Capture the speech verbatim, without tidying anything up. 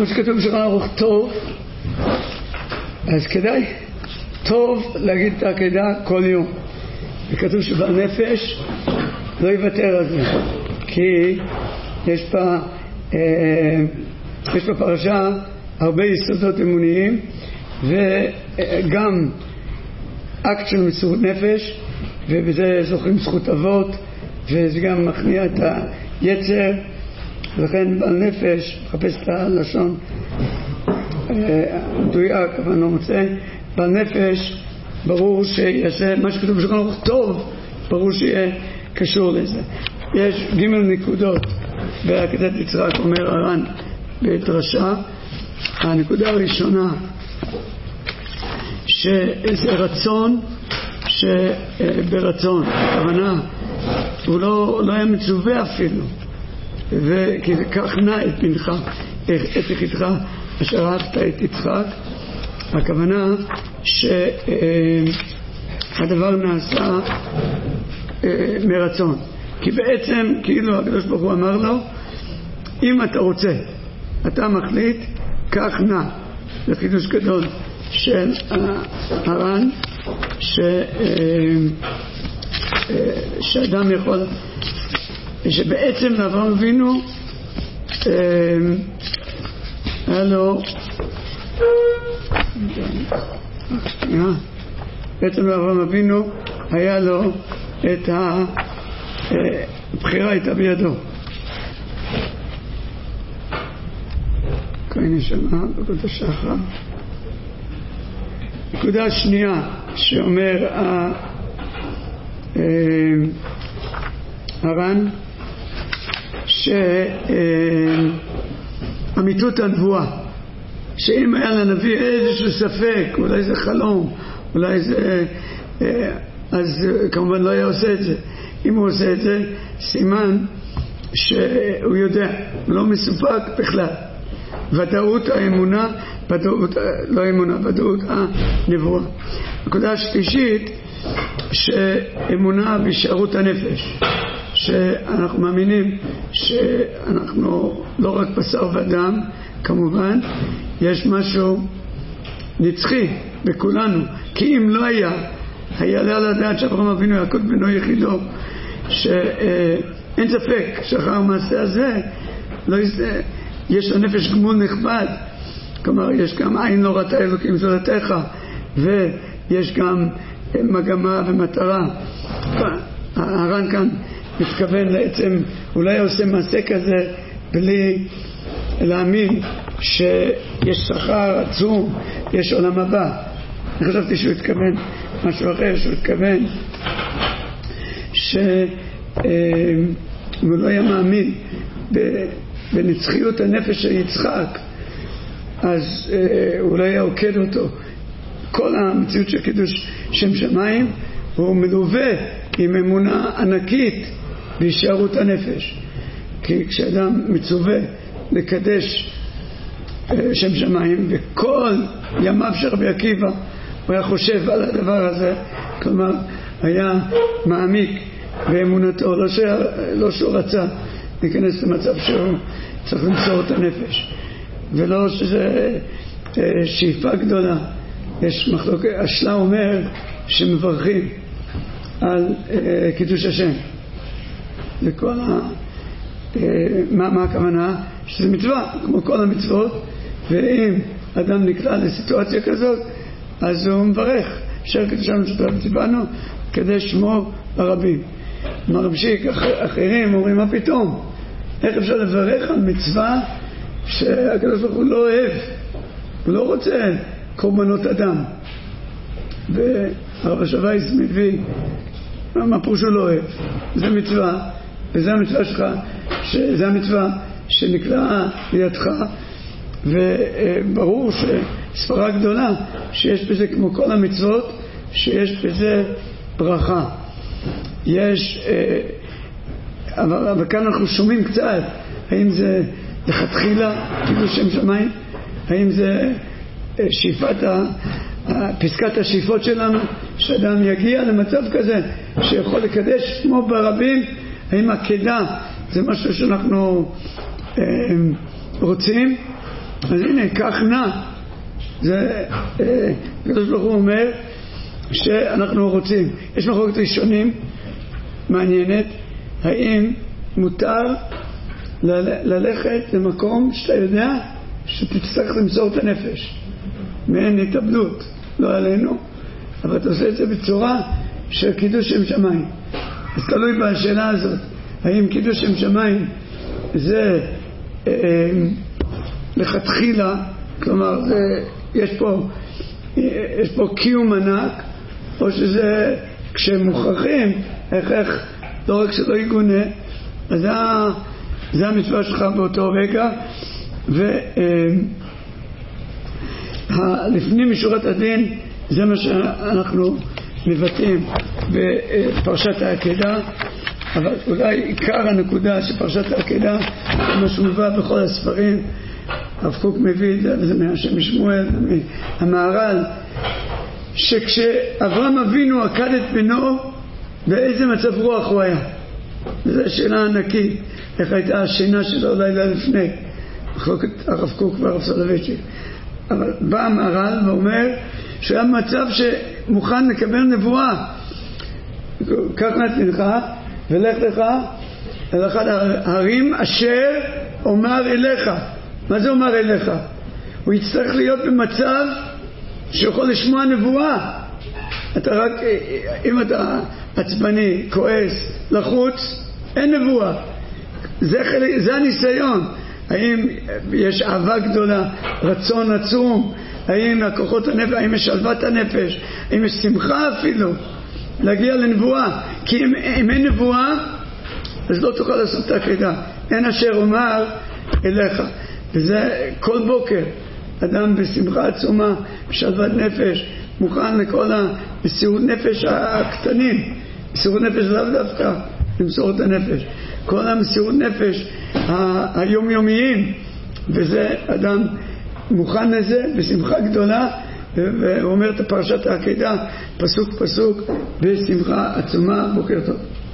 כמו שכתוב בשולחן ערוך טוב, אז כדאי טוב להגיד את העקדה כל יום. וכתוב שבנפש לא יוותר על זה, כי יש בה אה, יש בפרשה הרבה יסודות אמוניים וגם אקט של מסירות נפש, ובזה זוכרים זכות אבות, וזה גם מכניע את היצר. לכן בעל נפש, מחפש את הלשון מדויק אבל לא מוצא, בעל נפש ברור שיעשה מה שכתוב בשולחן ערוך טוב, ברור שיהיה קשור לזה. יש ג' נקודות בעקדת יצחק, אומר הר"ן בדרשה. הנקודה הראשונה שזה רצון שברצון, הכוונה הוא לא, לא היה מצווה אפילו, וכי כך נע את בנך את יחידך אשר אהבת את יצחק. הכוונה שהדבר נעשה מרצון, כי בעצם כאילו הקדוש ברוך הוא אמר לו אם אתה רוצה, אתה מחליט, כך נע. זה חידוש גדול של הר"ן, ש... שאדם יכול, שבעצם לאברהם אבינו היה לו בעצם לאברהם אבינו היה לו את הבחירה הייתה בידו. כהן נשמה בקוד השחר. נקודה שנייה שאומר הר"ן, שאמיתות הנבואה, שאם היה לנביא איזשהו ספק, אולי זה חלום, אולי זה, אז כמובן לא היה עושה את זה. אם הוא עושה את זה, סימן שהוא יודע, הוא לא מסופק בכלל. ודאות האמונה, ודאות, לא האמונה, ודאות הנבואה. הנקודה השלישית, שאמונה בהישארות הנפש, שאנחנו מאמינים שאנחנו לא רק בשר ודם, כמובן יש משהו נצחי בכולנו, כי אם לא היה היה לה לדעת שאברהם אבינו יעקב בנו יחידו, שאין ספק שאחר המעשה הזה לא יזה, יש לנפש גמול נכבד. כלומר יש גם עין לא ראתה אלוקים זולתך, ויש גם מגמה ומטרה. הר"ן כאן מתכוון לעצם, אולי עושה מעשה כזה בלי להאמין שיש שכר עצום, יש עולם הבא. אני חשבתי שהוא התכוון משהו אחר, שהוא התכוון שהוא לא היה מאמין בנצחיות הנפש של יצחק, אז הוא לא היה עוקד אותו. כל המציאות של קידוש שם שמיים הוא מלווה עם אמונה ענקית בהישארות הנפש, כי כשאדם מצווה לקדש שם שמיים, וכל ימיו של רבי עקיבא הוא היה חושב על הדבר הזה, כלומר היה מעמיק באמונתו, לא, ש... לא שהוא רצה להיכנס למצב שהוא צריך למסור את הנפש, ולא שזה שאיפה גדולה. יש מחלוקת, השלה אומר שמברכים על קידוש השם, לכל ה... מה, מה הכוונה? שזה מצווה כמו כל המצוות, ואם אדם נקלע לסיטואציה כזאת אז הוא מברך אשר קדשנו שציוונו כדי שמו ברבים. מרבשיק אחרים אומרים מה פתאום, איך אפשר לברך על מצווה שהקדוש ברוך הוא לא אוהב, הוא לא רוצה קורבנות אדם. והרב השווייס מביא מה פירוש הוא לא אוהב, זה מצווה, וזה המצווה שלך, שזה המצווה שנקלעה לידך, וברור שספרה גדולה שיש בזה כמו כל המצוות, שיש בזה ברכה. יש, אבל, אבל כאן אנחנו שומעים קצת, האם זה לכתחילה קידוש שם שמיים, האם זה שאיפת פסקת השאיפות שלנו, שאדם יגיע למצב כזה שיכול לקדש כמו ברבים. האם עקדה זה משהו שאנחנו רוצים, אז הנה, כך נע. זה, הקדוש ברוך הוא אומר שאנחנו רוצים. יש מחלוקת ראשונים מעניינת, האם מותר ל- ללכת למקום שאתה יודע שתצטרך למסור את הנפש, מעין התאבדות, לא עלינו, אבל אתה עושה את זה בצורה של קידוש שם שמיים. אז תלוי בשאלה הזאת, האם קידוש שם שמיים זה אה, לכתחילה, כלומר זה, יש פה יש פה קיום ענק, או שזה כשהם מוכרחים, איך איך לא רק שלא יגונה, אז זה, זה המצווה שלך באותו רגע. ולפנים משורת הדין זה מה שאנחנו מבטאים בפרשת העקדה, אבל אולי עיקר הנקודה שפרשת העקדה, מה שמובא בכל הספרים, הרב קוק מביא את זה מהשם שמואל, מהמהר"ל, שכשאברהם אבינו עקד את בנו, באיזה מצב רוח הוא היה? זו שאלה ענקית, איך הייתה השינה שלו לילה לפני, מחלוקת הרב קוק והרב סולובייצ'יק. אבל בא המהר"ל ואומר שהיה מצב שמוכן לקבל נבואה, קח נתנך ולך לך אל אחד ההרים אשר אומר אליך. מה זה אומר אליך? הוא יצטרך להיות במצב שיכול לשמוע נבואה. אתה רק, אם אתה עצבני, כועס, לחוץ, אין נבואה. זה, זה הניסיון. האם יש אהבה גדולה, רצון עצום, האם הכוחות הנפש, האם יש שלוות הנפש, האם יש שמחה אפילו להגיע לנבואה. כי אם, אם אין נבואה, אז לא תוכל לעשות את העקדה. אין אשר אומר אליך. וזה כל בוקר אדם בשמחה עצומה, בשלוות נפש, מוכן לכל המסירות נפש הקטנים, מסירות נפש לאו דווקא למסור את הנפש, כל המסירות נפש היומיומיים, וזה אדם מוכן לזה בשמחה גדולה. והוא אומר את פרשת העקדה פסוק פסוק בשמחה עצומה. בוקר טוב.